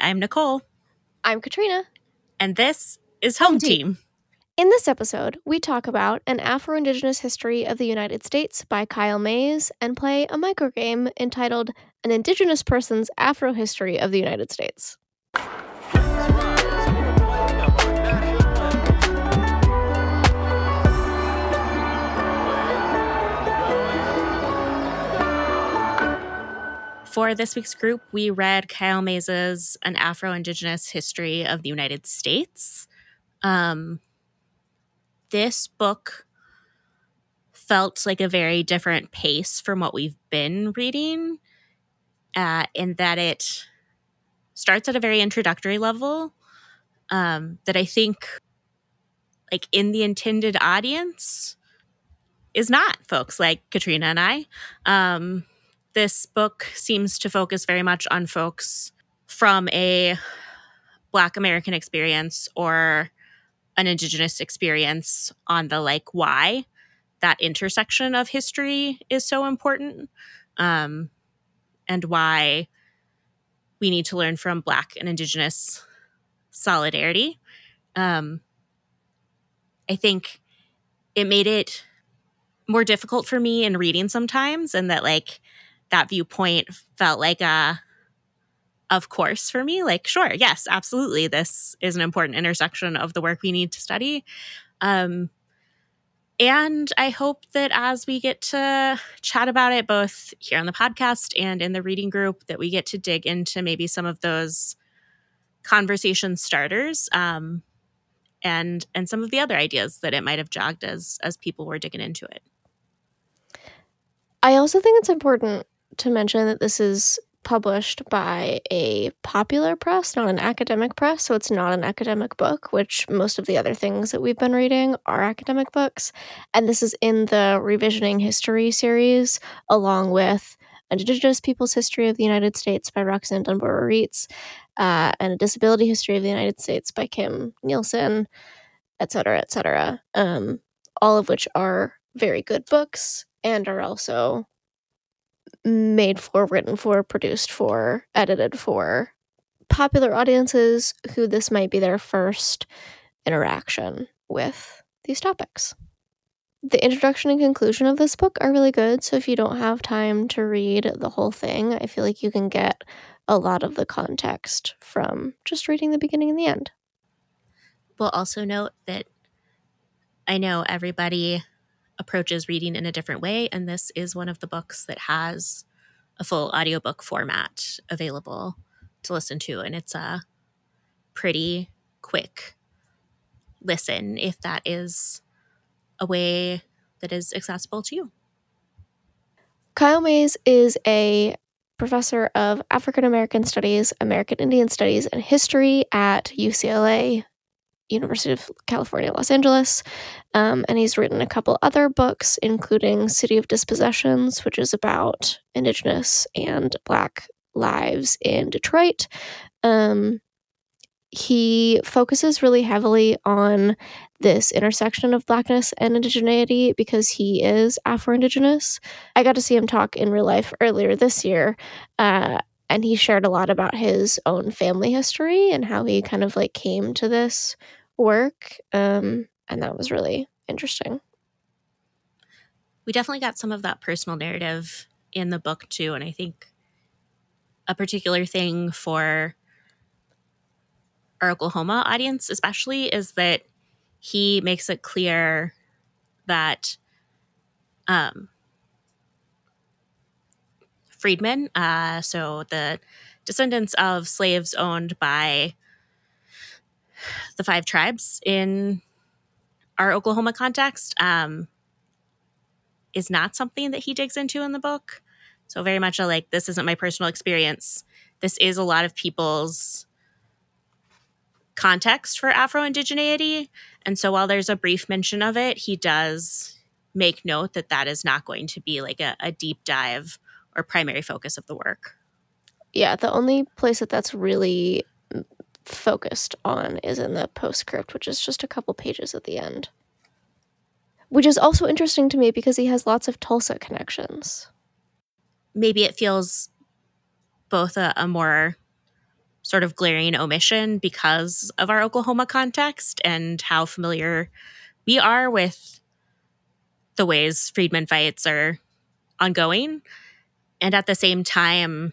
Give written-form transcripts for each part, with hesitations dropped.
I'm Nicole. I'm Katrina. And this is Home Team. In this episode, we talk about An Afro-Indigenous History of the United States by Kyle Mays and play a microgame entitled An Indigenous Person's Afro-History of the United States. For this week's group, we read Kyle Mays's An Afro-Indigenous History of the United States. This book felt like a very different pace from what we've been reading, in that it starts at a very introductory level that I think, like, in the intended audience is not folks like Katrina and I. This book seems to focus very much on folks from a Black American experience or an Indigenous experience on the why that intersection of history is so important, and why we need to learn from Black and Indigenous solidarity. I think it made it more difficult for me in reading sometimes, and that that viewpoint felt like of course for me, sure, yes, absolutely, this is an important intersection of the work we need to study. And I hope that as we get to chat about it, both here on the podcast and in the reading group, that we get to dig into maybe some of those conversation starters, and some of the other ideas that it might have jogged as people were digging into it. I also think it's important to mention that this is published by a popular press, not an academic press, so it's not an academic book, which most of the other things that we've been reading are academic books. And this is in the Revisioning History series, along with Indigenous Peoples' History of the United States by Roxanne Dunbar Reitz, and A Disability History of the United States by Kim Nielsen, etc., etc., all of which are very good books and are also made for, written for, produced for, edited for popular audiences who this might be their first interaction with these topics. The introduction and conclusion of this book are really good, so if you don't have time to read the whole thing, I feel like you can get a lot of the context from just reading the beginning and the end. We'll also note that I know everybody approaches reading in a different way, and this is one of the books that has a full audiobook format available to listen to, and it's a pretty quick listen if that is a way that is accessible to you. Kyle Mays is a professor of African American Studies, American Indian Studies, and History at UCLA, University of California, Los Angeles. And he's written a couple other books, including City of Dispossessions, which is about Indigenous and Black lives in Detroit. He focuses really heavily on this intersection of Blackness and Indigeneity because he is Afro-Indigenous. I got to see him talk in real life earlier this year, and he shared a lot about his own family history and how he kind of came to this work, and that was really interesting. We definitely got some of that personal narrative in the book too, and I think a particular thing for our Oklahoma audience especially is that he makes it clear that freedmen, so the descendants of slaves owned by the 5 tribes in our Oklahoma context, is not something that he digs into in the book. So very much this isn't my personal experience. This is a lot of people's context for Afro-Indigeneity. And so while there's a brief mention of it, he does make note that that is not going to be a deep dive or primary focus of the work. Yeah, the only place that's really focused on is in the postscript, which is just a couple pages at the end. Which is also interesting to me because he has lots of Tulsa connections. Maybe it feels both a more sort of glaring omission because of our Oklahoma context and how familiar we are with the ways freedmen fights are ongoing. And at the same time,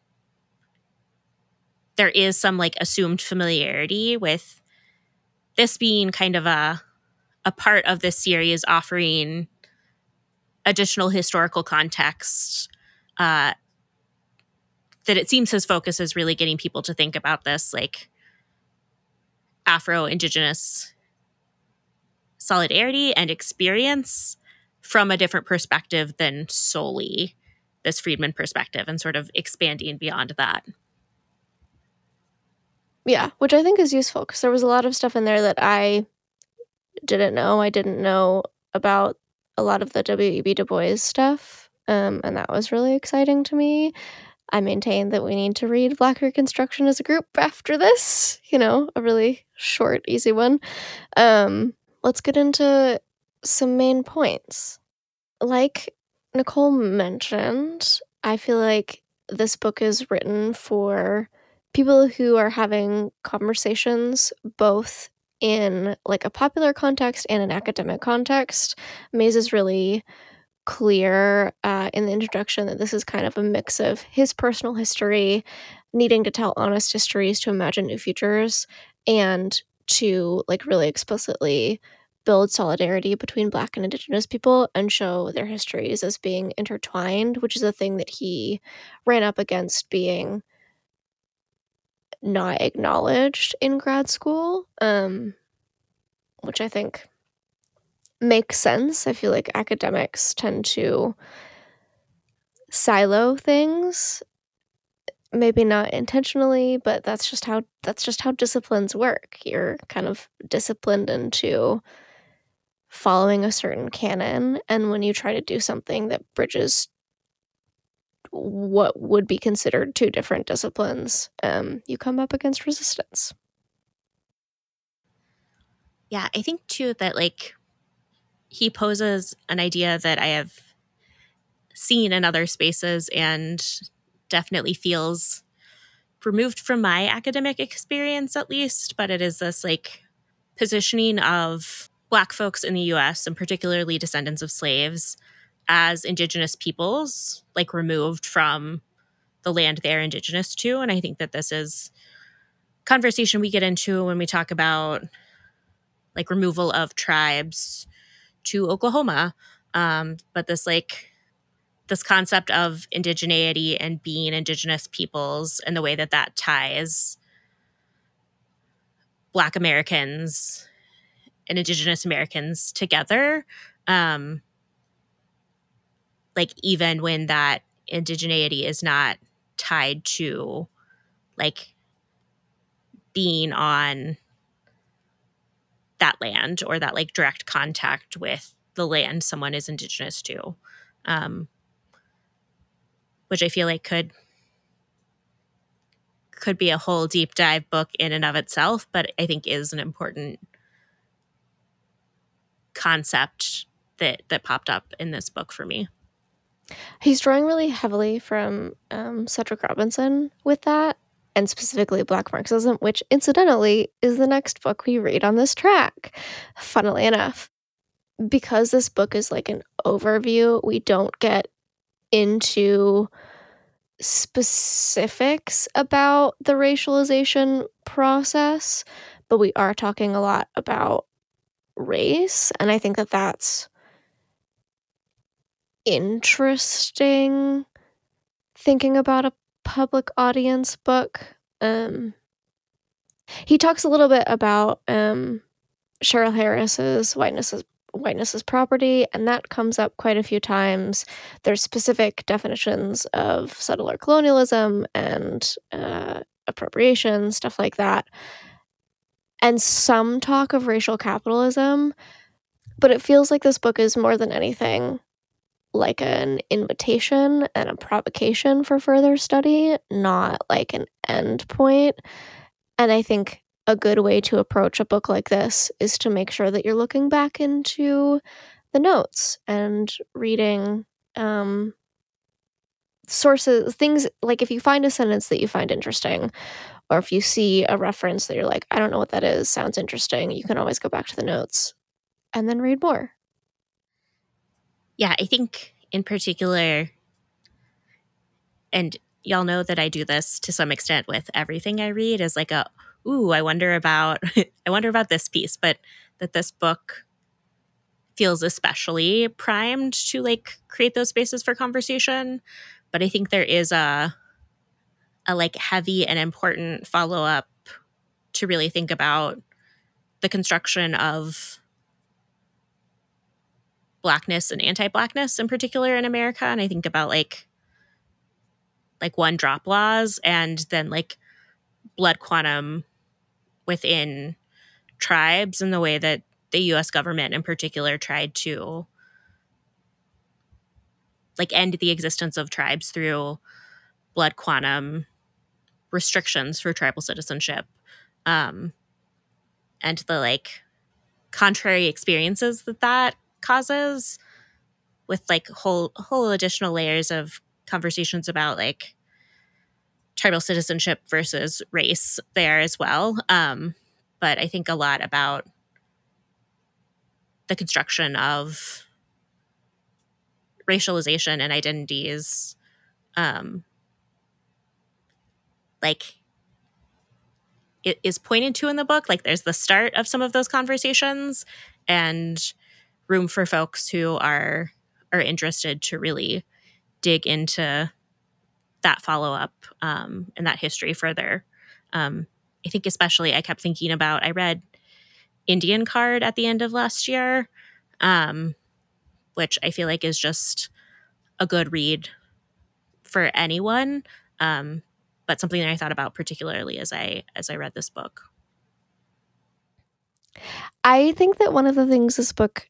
there is some like assumed familiarity with this being kind of a part of this series offering additional historical context, that it seems his focus is really getting people to think about this like Afro-Indigenous solidarity and experience from a different perspective than solely this freedman perspective, and sort of expanding beyond that. Yeah, which I think is useful because there was a lot of stuff in there that I didn't know. I didn't know about a lot of the W.E.B. Du Bois stuff, and that was really exciting to me. I maintain that we need to read Black Reconstruction as a group after this, a really short, easy one. Let's get into some main points. Like Nicole mentioned, I feel like this book is written for people who are having conversations both in like a popular context and an academic context. Mays is really clear in the introduction that this is kind of a mix of his personal history, needing to tell honest histories to imagine new futures, and to like really explicitly build solidarity between Black and Indigenous people and show their histories as being intertwined, which is a thing that he ran up against being not acknowledged in grad school, which I think makes sense. I feel like academics tend to silo things, maybe not intentionally, but that's just how disciplines work. You're kind of disciplined into following a certain canon, and when you try to do something that bridges what would be considered two different disciplines, you come up against resistance. Yeah, I think too that like he poses an idea that I have seen in other spaces and definitely feels removed from my academic experience, at least, but it is this like positioning of Black folks in the US, and particularly descendants of slaves, as Indigenous peoples, like removed from the land they're Indigenous to. And I think that this is conversation we get into when we talk about like removal of tribes to Oklahoma. But this concept of indigeneity and being Indigenous peoples, and the way that that ties Black Americans and Indigenous Americans together, like even when that indigeneity is not tied to like being on that land or that like direct contact with the land someone is Indigenous to, which I feel like could be a whole deep dive book in and of itself, but I think is an important concept that popped up in this book for me. He's drawing really heavily from Cedric Robinson with that, and specifically Black Marxism, which incidentally is the next book we read on this track, funnily enough. Because this book is like an overview, we don't get into specifics about the racialization process, but we are talking a lot about race, and I think that that's interesting thinking about a public audience book. He talks a little bit about Cheryl Harris's whiteness is property, and that comes up quite a few times. There's specific definitions of settler colonialism and appropriation, stuff like that, and some talk of racial capitalism, but it feels like this book is more than anything like an invitation and a provocation for further study, not like an end point. And I think a good way to approach a book like this is to make sure that you're looking back into the notes and reading sources, things like if you find a sentence that you find interesting, Or if you see a reference that you're like, I don't know what that is, sounds interesting, you can always go back to the notes and then read more. Yeah, I think in particular, and y'all know that I do this to some extent with everything I read, is like I wonder about I wonder about this piece, but that this book feels especially primed to like create those spaces for conversation. But I think there is a like heavy and important follow-up to really think about the construction of Blackness and anti-Blackness in particular in America. And I think about like one drop laws and then like blood quantum within tribes and the way that the US government in particular tried to like end the existence of tribes through blood quantum restrictions for tribal citizenship. Um, and the like contrary experiences that causes with like whole additional layers of conversations about like tribal citizenship versus race there as well. But I think a lot about the construction of racialization and identities, um, like it is pointed to in the book. Like there's the start of some of those conversations and room for folks who are interested to really dig into that follow up and that history further. I think especially I kept thinking about I read Indian Card at the end of last year, um, which I feel like is just a good read for anyone, um, but something that I thought about particularly as I read this book. I think that one of the things this book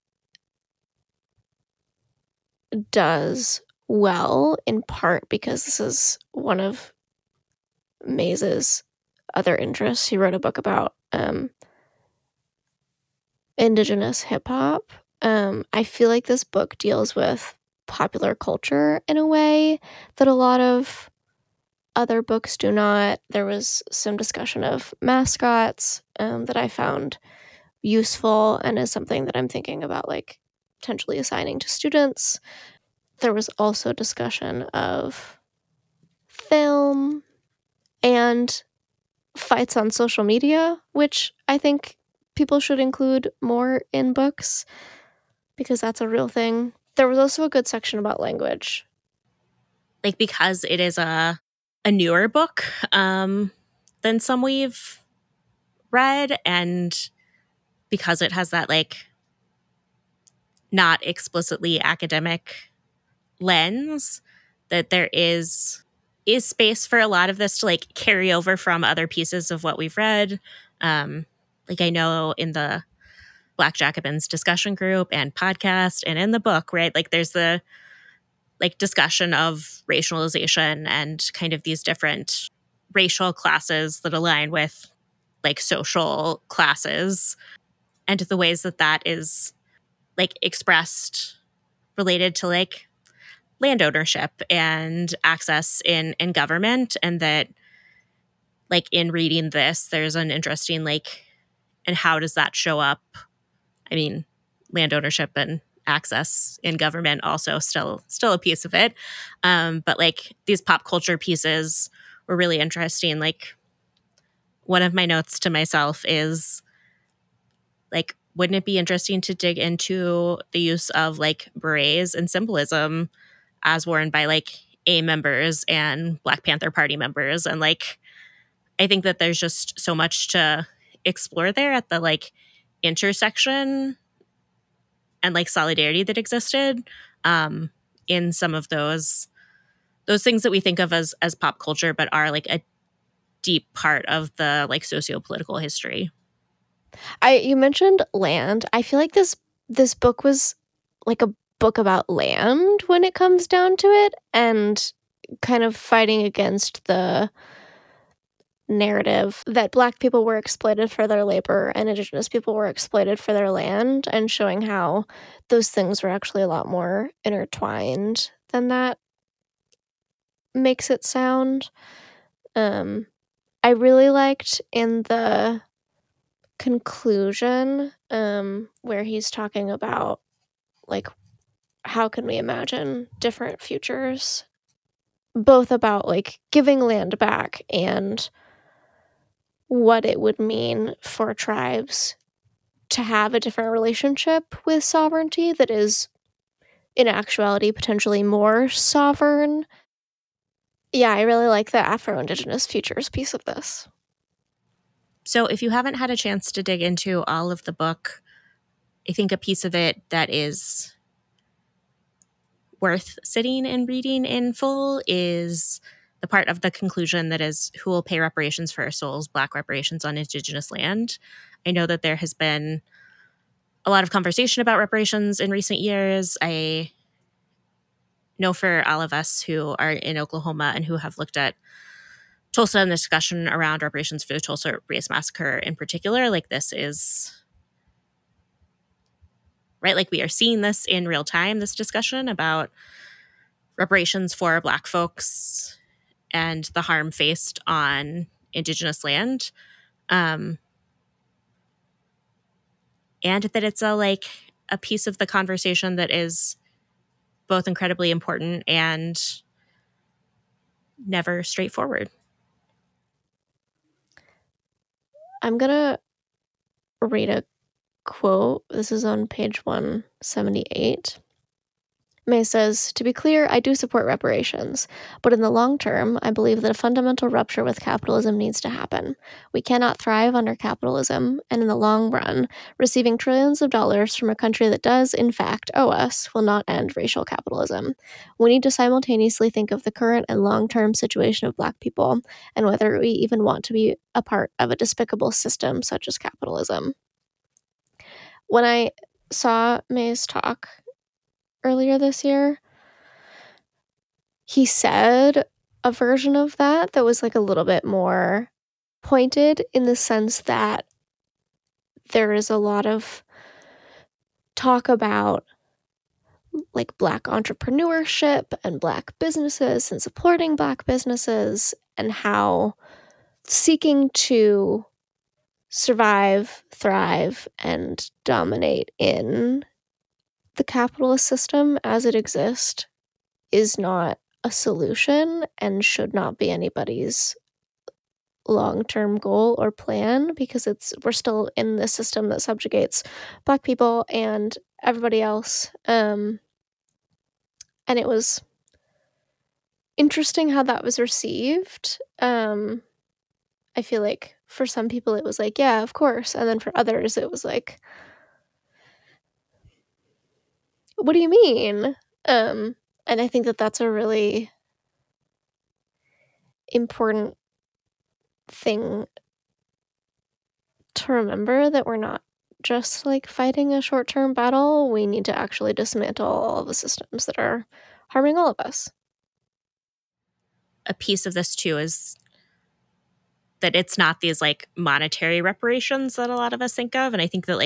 does well, in part because this is one of Mays's other interests. He wrote a book about Indigenous hip hop. I feel like this book deals with popular culture in a way that a lot of other books do not. There was some discussion of mascots that I found useful and is something that I'm thinking about like potentially assigning to students. There was also discussion of film and fights on social media, which I think people should include more in books because that's a real thing. There was also a good section about language. Like because it is a newer book than some we've read, and because it has that like not explicitly academic lens, that there is space for a lot of this to like carry over from other pieces of what we've read. Like I know in the Black Jacobins discussion group and podcast and in the book, right? Like there's the like discussion of racialization and kind of these different racial classes that align with like social classes and the ways that that is like expressed related to like land ownership and access in government. And that like in reading this, there's an interesting like, and how does that show up? I mean, land ownership and access in government also still a piece of it. But like these pop culture pieces were really interesting. Like one of my notes to myself is like, wouldn't it be interesting to dig into the use of like berets and symbolism as worn by like A members and Black Panther Party members? And like, I think that there's just so much to explore there at the like intersection and like solidarity that existed in some of those things that we think of as pop culture, but are like a deep part of the like socio-political history. You mentioned land. I feel like this book was like a book about land when it comes down to it, and kind of fighting against the narrative that Black people were exploited for their labor and Indigenous people were exploited for their land, and showing how those things were actually a lot more intertwined than that makes it sound. I really liked in the conclusion, where he's talking about, like, how can we imagine different futures, both about, like, giving land back and what it would mean for tribes to have a different relationship with sovereignty that is, in actuality, potentially more sovereign. Yeah, I really like the Afro-Indigenous futures piece of this. So if you haven't had a chance to dig into all of the book, I think a piece of it that is worth sitting and reading in full is the part of the conclusion that is who will pay reparations for our souls, Black reparations on Indigenous land. I know that there has been a lot of conversation about reparations in recent years. I know for all of us who are in Oklahoma and who have looked at Tulsa and the discussion around reparations for the Tulsa Race Massacre in particular, like this is right, like we are seeing this in real time, this discussion about reparations for Black folks and the harm faced on Indigenous land. And that it's a piece of the conversation that is both incredibly important and never straightforward. I'm gonna read a quote. This is on page 178. May says, "To be clear, I do support reparations, but in the long term, I believe that a fundamental rupture with capitalism needs to happen. We cannot thrive under capitalism, and in the long run, receiving trillions of dollars from a country that does, in fact, owe us will not end racial capitalism. We need to simultaneously think of the current and long-term situation of Black people, and whether we even want to be a part of a despicable system such as capitalism." When I saw May's talk earlier this year, he said a version of that was, like, a little bit more pointed in the sense that there is a lot of talk about, like, Black entrepreneurship and Black businesses and supporting Black businesses and how seeking to survive, thrive, and dominate in the capitalist system as it exists is not a solution and should not be anybody's long-term goal or plan, because we're still in this system that subjugates Black people and everybody else. And it was interesting how that was received. I feel like for some people it was like, yeah, of course, and then for others it was like, what do you mean? And I think that that's a really important thing to remember, that we're not just, like, fighting a short-term battle. We need to actually dismantle all the systems that are harming all of us. A piece of this too is that it's not these monetary reparations that a lot of us think of. And I think that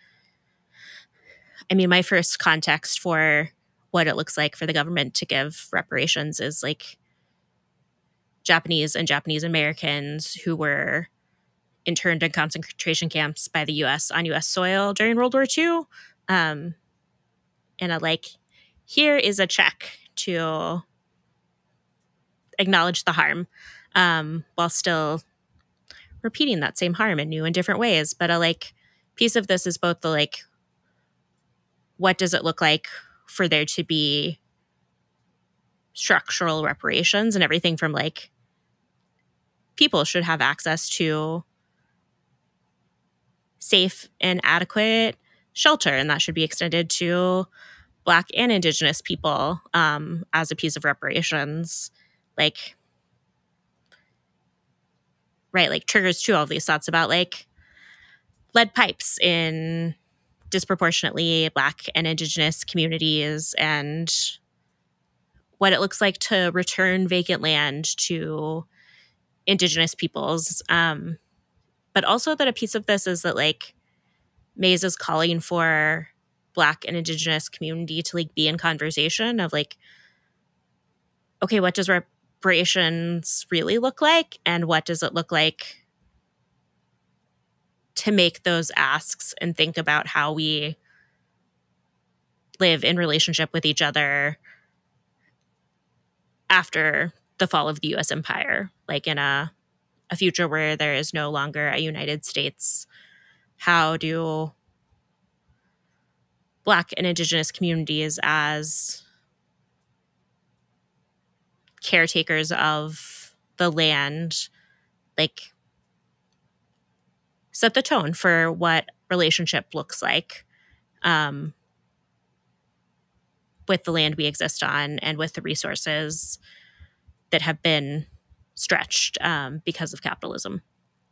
my first context for what it looks like for the government to give reparations is Japanese and Japanese Americans who were interned in concentration camps by the US on US soil during World War II. And here is a check to acknowledge the harm, while still repeating that same harm in new and different ways. But a piece of this is both the what does it look like for there to be structural reparations, and everything from people should have access to safe and adequate shelter, and that should be extended to Black and Indigenous people as a piece of reparations. Triggers to all of these thoughts about lead pipes in disproportionately Black and Indigenous communities, and what it looks like to return vacant land to Indigenous peoples. But also that a piece of this is that Mays is calling for Black and Indigenous community to be in conversation of okay, what does reparations really look like, and what does it look like to make those asks and think about how we live in relationship with each other after the fall of the US empire, like in a future where there is no longer a United States. How do Black and Indigenous communities, as caretakers of the land, like set the tone for what relationship looks like, with the land we exist on and with the resources that have been stretched because of capitalism.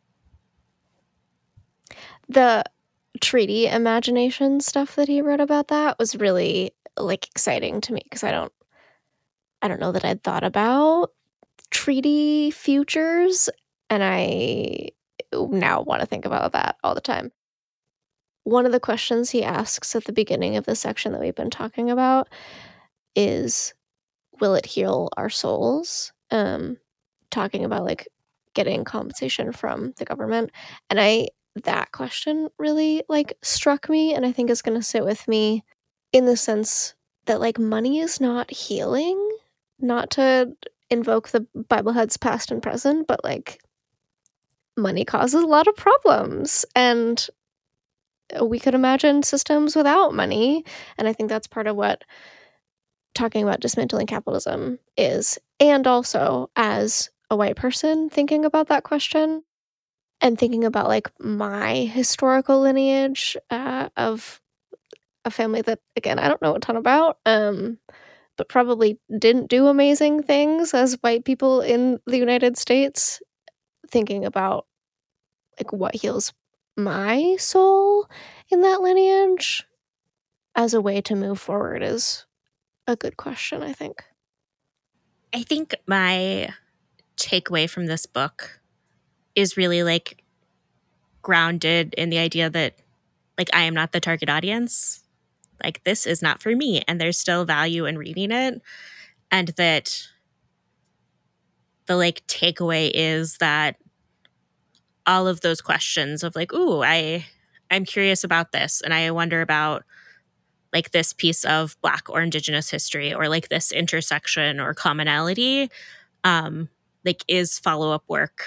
The treaty imagination stuff that he wrote about that was really, like, exciting to me because I don't know that I'd thought about treaty futures, and I now wanna think about that all the time. One of the questions he asks at the beginning of the section that we've been talking about is, "Will it heal our souls?" Talking about, like, getting compensation from the government, and I that question really, like, struck me, and I think is gonna sit with me in the sense that, like, money is not healing, not to invoke the Bible heads past and present, but, like, money causes a lot of problems, and we could imagine systems without money, and I think that's part of what talking about dismantling capitalism is, and also as a white person thinking about that question and thinking about, like, my historical lineage, of a family that, again, I don't know a ton about, but probably didn't do amazing things as white people in the United States, thinking about, like, what heals my soul in that lineage as a way to move forward is a good question, I think. I think my takeaway from this book is really like grounded in the idea that like I am not the target audience. Like this is not for me, and there's still value in reading it, and that the like takeaway is that all of those questions of like, ooh, I'm curious about this, and I wonder about like this piece of Black or Indigenous history, or like this intersection or commonality, like is follow-up work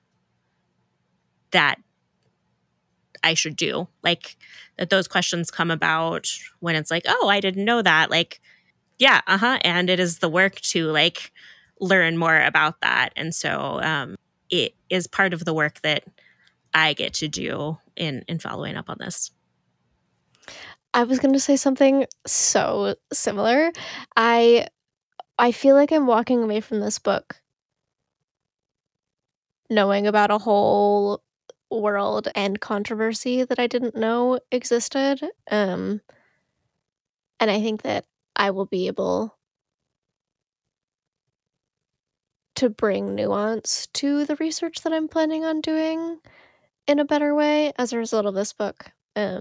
that I should do. Like that those questions come about when it's like, oh, I didn't know that. Like, yeah, and it is the work to like learn more about that. And so it is part of the work that I get to do in following up on this. I was gonna say something so similar. I I feel like I'm walking away from this book knowing about a whole world and controversy that I didn't know existed, and I think that I will be able to bring nuance to the research that I'm planning on doing in a better way as a result of this book.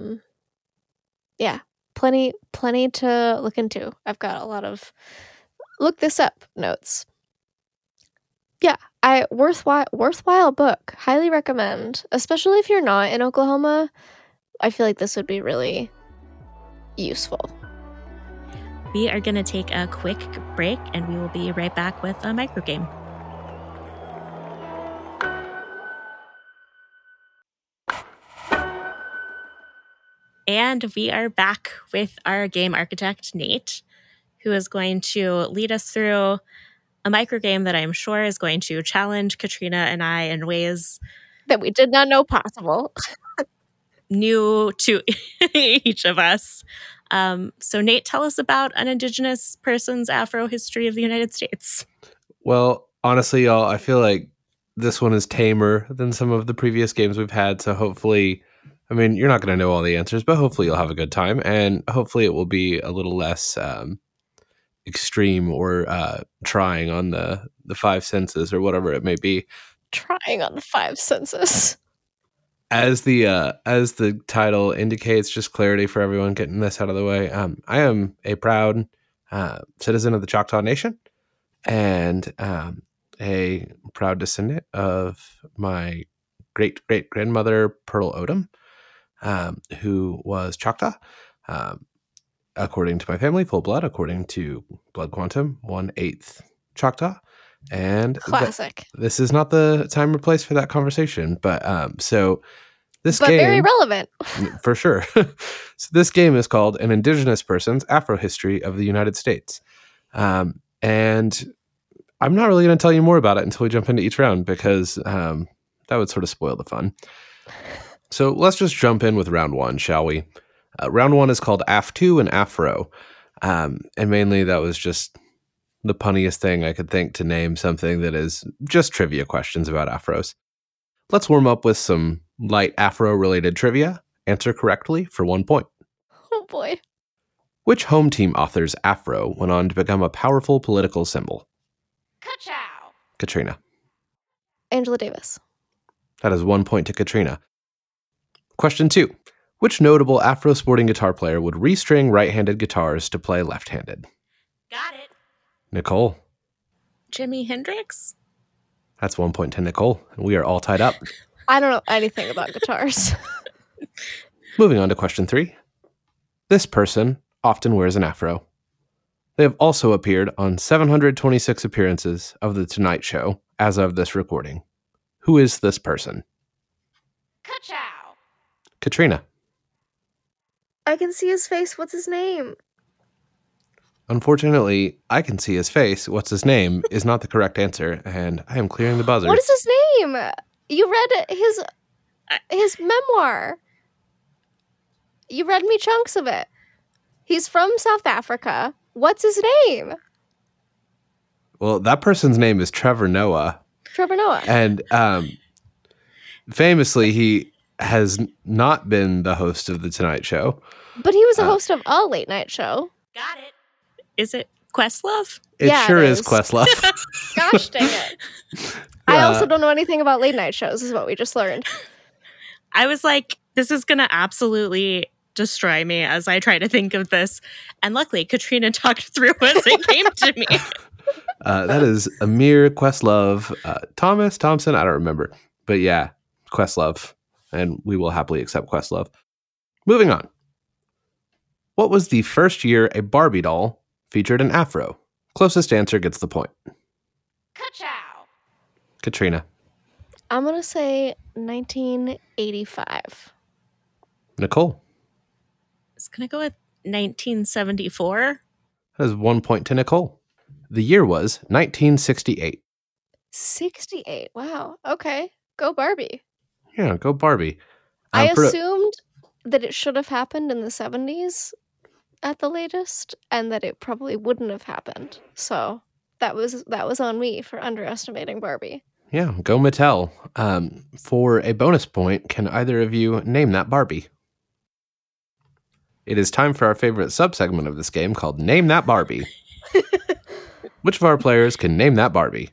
Yeah, plenty to look into. I've got a lot of look this up notes. Yeah, I worthwhile book. Highly recommend, especially if you're not in Oklahoma. I feel like this would be really useful. We are going to take a quick break, and we will be right back with a micro game. And we are back with our game architect, Nate, who is going to lead us through a micro game that I'm sure is going to challenge Katrina and I in ways That we did not know possible. new to each of us. So, Nate, tell us about an Indigenous person's Afro history of the United States. Well, honestly, y'all, I feel like this one is tamer than some of the previous games we've had. So hopefully, I mean, you're not going to know all the answers, but hopefully you'll have a good time. And hopefully it will be a little less extreme or trying on the five senses or whatever it may be. Trying on the five senses. As the title indicates, just clarity for everyone, getting this out of the way. I am a proud citizen of the Choctaw Nation, and a proud descendant of my great-great-grandmother, Pearl Odom, who was Choctaw. According to my family, full blood, according to Blood Quantum, 1/8 Choctaw. And Classic. this is not the time or place for that conversation, but so this But game, very relevant. for sure. So this game is called An Indigenous Person's Afro History of the United States. And I'm not really going to tell you more about it until we jump into each round, because that would sort of spoil the fun. So let's just jump in with round one, shall we? Round one is called Af2 and Afro. And mainly that was just the punniest thing I could think to name something that is just trivia questions about afros. Let's warm up with some light afro-related trivia. Answer correctly for 1 point. Oh boy. Which home team author's afro went on to become a powerful political symbol? Ka-chow. Katrina. Angela Davis. That is 1 point to Katrina. Question 2. Which notable afro sporting guitar player would restring right-handed guitars to play left-handed? Got it. Nicole. Jimi Hendrix? That's 1 point to Nicole. We are all tied up. I don't know anything about guitars. Moving on to question 3. This person often wears an afro. They have also appeared on 726 appearances of The Tonight Show as of this recording. Who is this person? Ka-chow. Katrina. I can see his face. What's his name? Unfortunately, I can see his face. What's his name is not the correct answer, and I am clearing the buzzer. What is his name? You read his memoir. You read me chunks of it. He's from South Africa. What's his name? Well, that person's name is Trevor Noah. Trevor Noah. And famously, he has not been the host of The Tonight Show. But he was a host of a late night show. Got it. Is it Questlove? It Yeah, sure it is is. Questlove. Gosh dang it. I also don't know anything about late night shows, is what we just learned. I was like, this is going to absolutely destroy me as I try to think of this. And luckily, Katrina talked through as it came to me. That is Amir Questlove. Thomas, Thompson, I don't remember. But yeah, Questlove. And we will happily accept Questlove. Moving on. What was the first year a Barbie doll featured an afro? Closest answer gets the point. Ka-chow. Katrina. I'm going to say 1985. Nicole. It's going to go with 1974. That is 1 point to Nicole. The year was 1968. 68. Wow. Okay. Go Barbie. Yeah, go Barbie. I assumed that it should have happened in the 70s at the latest, and that it probably wouldn't have happened. So that was on me for underestimating Barbie. Yeah, go Mattel. For a bonus point, can either of you name that Barbie? It is time for our favorite subsegment of this game called Name That Barbie. Which of our players can name that Barbie?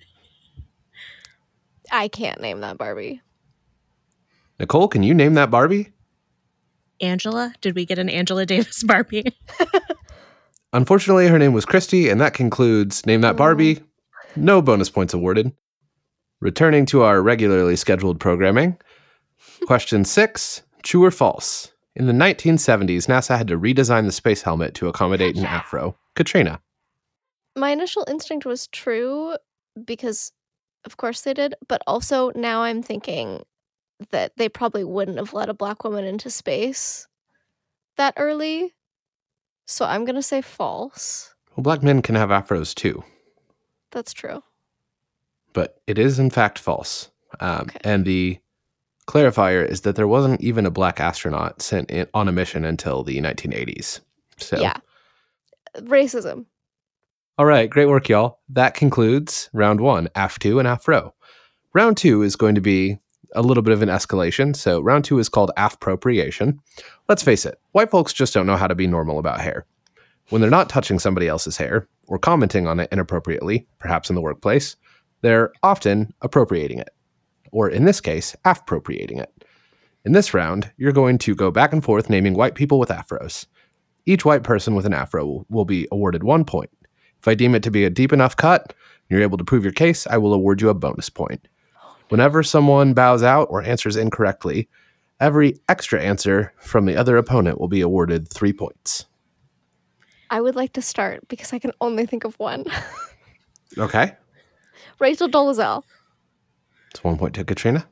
I can't name that Barbie. Nicole, can you name that Barbie? Angela? Did we get an Angela Davis Barbie? Unfortunately, her name was Christy, and that concludes Name That Barbie. No bonus points awarded. Returning to our regularly scheduled programming. Question 6, true or false? In the 1970s, NASA had to redesign the space helmet to accommodate an afro. Katrina. My initial instinct was true because, of course, they did. But also now I'm thinking that they probably wouldn't have let a black woman into space that early. So I'm going to say false. Well, black men can have afros too. That's true. But it is, in fact, false. Okay. And the clarifier is that there wasn't even a black astronaut sent on a mission until the 1980s. So, Yeah. Racism. All right, great work, y'all. That concludes round 1, Af2 and Afro. Round 2 is going to be a little bit of an escalation. So round 2 is called Afpropriation. Let's face it, white folks just don't know how to be normal about hair. When they're not touching somebody else's hair or commenting on it inappropriately, perhaps in the workplace, they're often appropriating it. Or in this case, afpropriating it. In this round, you're going to go back and forth naming white people with afros. Each white person with an afro will be awarded 1 point. If I deem it to be a deep enough cut, You're able to prove your case, I will award you a bonus point. Whenever someone bows out or answers incorrectly, every extra answer from the other opponent will be awarded 3 points. I would like to start because I can only think of one. Okay. Rachel Dolezal. It's 1 point to Katrina.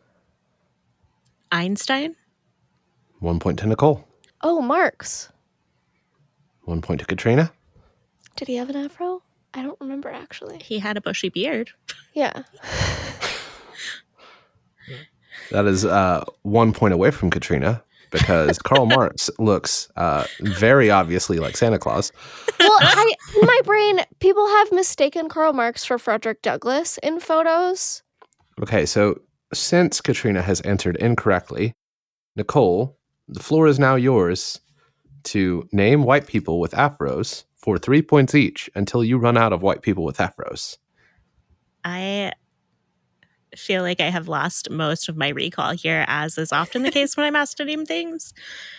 Einstein? 1 point to Nicole. Oh, Marx. 1 point to Katrina. Did he have an afro? I don't remember, actually. He had a bushy beard. Yeah. That is 1 point away from Katrina because Karl Marx looks very obviously like Santa Claus. Well, in my brain, people have mistaken Karl Marx for Frederick Douglass in photos. Okay, so since Katrina has answered incorrectly, Nicole, the floor is now yours to name white people with afros for 3 points each until you run out of white people with afros. I feel like I have lost most of my recall here, as is often the case when I'm asked to name things.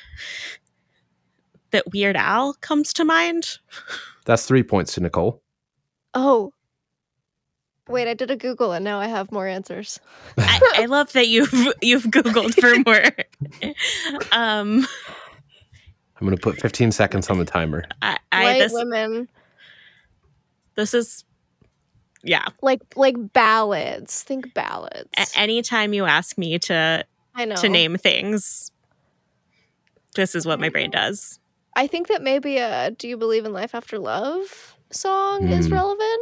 That Weird Al comes to mind. That's 3 points to Nicole. Oh. Wait, I did a Google and now I have more answers. I love that you've Googled for more. I'm going to put 15 seconds on the timer. White women. This is, yeah. Like ballads. Think ballads. Anytime you ask me to name things, this is what my brain does. I think that maybe a "Do You Believe in Life After Love" song is relevant.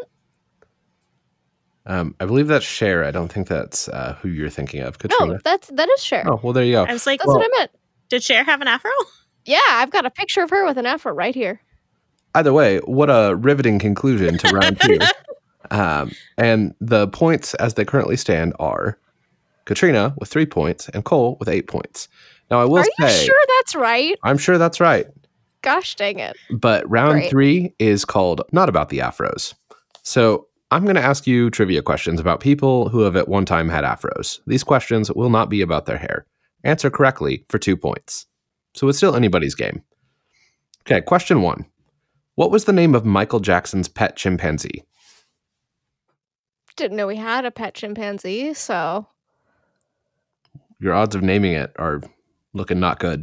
I believe that's Cher. I don't think that's who you're thinking of, Katrina. No, that is Cher. Oh, well, there you go. I was like, that's what I meant. Did Cher have an afro? Yeah, I've got a picture of her with an afro right here. Either way, what a riveting conclusion to round 2. And the points as they currently stand are Katrina with 3 points and Cole with 8 points. Now, I will say... Are you sure that's right? I'm sure that's right. Gosh dang it. But round 3 is called Not About the Afros. So I'm going to ask you trivia questions about people who have at one time had afros. These questions will not be about their hair. Answer correctly for 2 points. So it's still anybody's game. Okay, question 1. What was the name of Michael Jackson's pet chimpanzee? Didn't know he had a pet chimpanzee, so... Your odds of naming it are looking not good.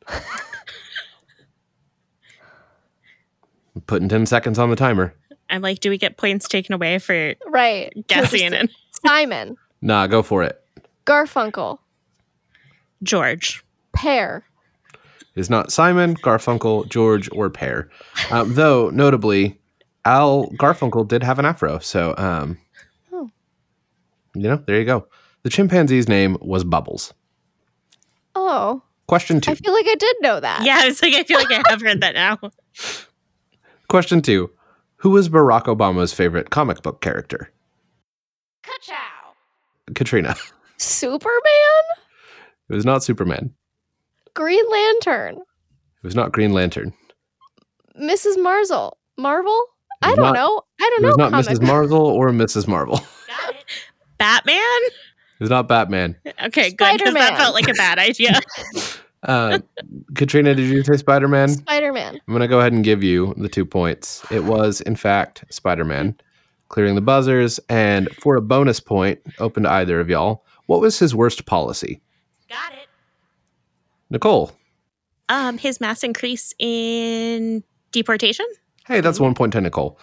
Putting 10 seconds on the timer. I'm like, do we get points taken away for guessing it? Simon. Nah, go for it. Garfunkel. George. Pear. It is not Simon, Garfunkel, George, or Pear. Though, notably, Al Garfunkel did have an afro. So, there you go. The chimpanzee's name was Bubbles. Oh. Question 2. I feel like I did know that. Yeah, I feel like I have heard that now. Question 2. Who was Barack Obama's favorite comic book character? Ka-chow. Katrina. Superman? It was not Superman. Green Lantern. It was not Green Lantern. Mrs. Marvel? I don't know. It was not Mrs. Marvel or Mrs. Marvel. Got it. Batman? It was not Batman. Okay, good, because that felt like a bad idea. Katrina, did you say Spider-Man? Spider-Man. I'm going to go ahead and give you the 2 points. It was, in fact, Spider-Man. Clearing the buzzers. And for a bonus point, open to either of y'all, what was his worst policy? Got it. Nicole. His mass increase in deportation. Hey, that's 1 point to Nicole.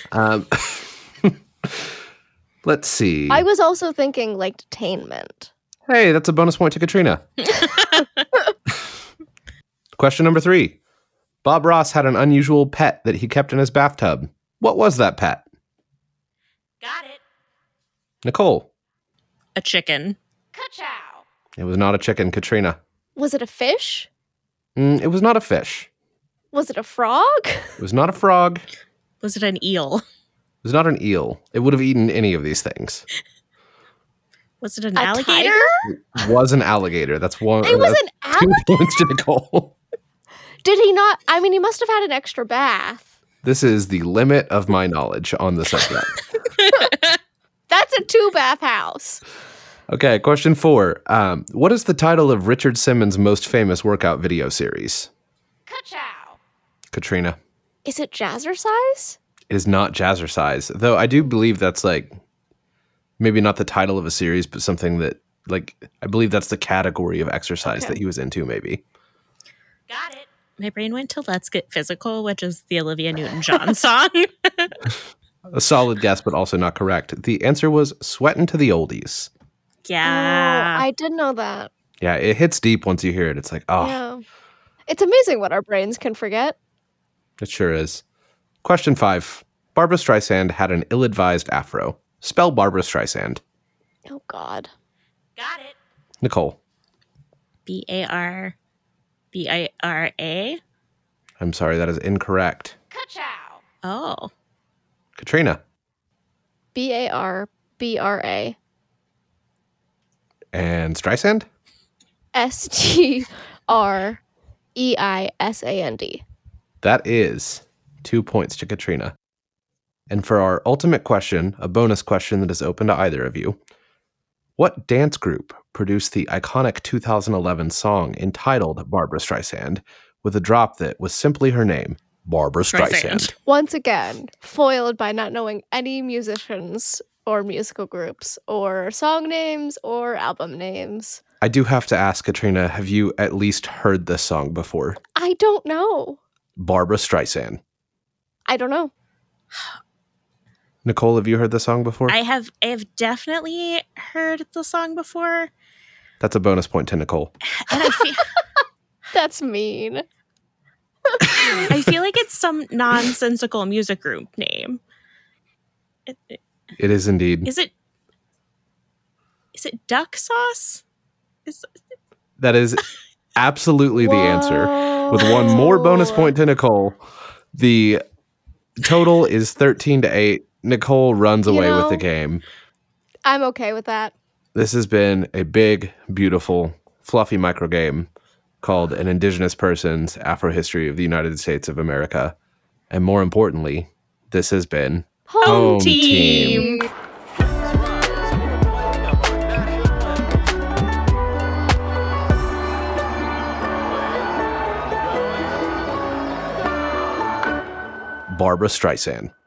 Let's see. I was also thinking like detainment. Hey, that's a bonus point to Katrina. Question number 3. Bob Ross had an unusual pet that he kept in his bathtub. What was that pet? Got it. Nicole. A chicken. Ka-chow. It was not a chicken, Katrina. Was it a fish? It was not a fish. Was it a frog? It was not a frog. Was it an eel? It was not an eel. It would have eaten any of these things. Was it an alligator? It was an alligator. That's one. It was an alligator? 2 points to Nicole. Did he not? I mean, he must have had an extra bath. This is the limit of my knowledge on the subject. That's a 2-bath house. Okay, question 4. What is the title of Richard Simmons' most famous workout video series? Ka-chow. Katrina. Is it Jazzercise? It is not Jazzercise, though I do believe that's like maybe not the title of a series, but something that like I believe that's the category of exercise that he was into. Maybe. Got it. My brain went to Let's Get Physical, which is the Olivia Newton-John song. A solid guess, but also not correct. The answer was Sweatin' to the Oldies. Yeah. Oh, I did know that. Yeah, it hits deep once you hear it. It's like, oh, Yeah. It's amazing what our brains can forget. it sure is. Question 5. Barbra Streisand had an ill-advised afro. Spell Barbra Streisand. Oh, God. Got it. Nicole. B-A-R-A. I'm sorry, that is incorrect. Ka-chow. Oh. Katrina. B-A-R-B-R-A. And Streisand? S-T-R-E-I-S-A-N-D. That is 2 points to Katrina. And for our ultimate question, a bonus question that is open to either of you. What dance group produced the iconic 2011 song entitled Barbra Streisand with a drop that was simply her name, Barbra Streisand? Once again, foiled by not knowing any musicians or musical groups or song names or album names. I do have to ask, Katrina, have you at least heard this song before? I don't know. Barbra Streisand. I don't know. Nicole, have you heard the song before? I have definitely heard the song before. That's a bonus point to Nicole. And I feel That's mean. I feel like it's some nonsensical music group name. It is indeed. Is it Duck Sauce? That is absolutely the answer. With one more bonus point to Nicole, the total is 13-8. Nicole runs away with the game. I'm okay with that. This has been a big, beautiful, fluffy micro game called An Indigenous Person's Afro-History of the United States of America. And more importantly, this has been Home Team. Barbra Streisand.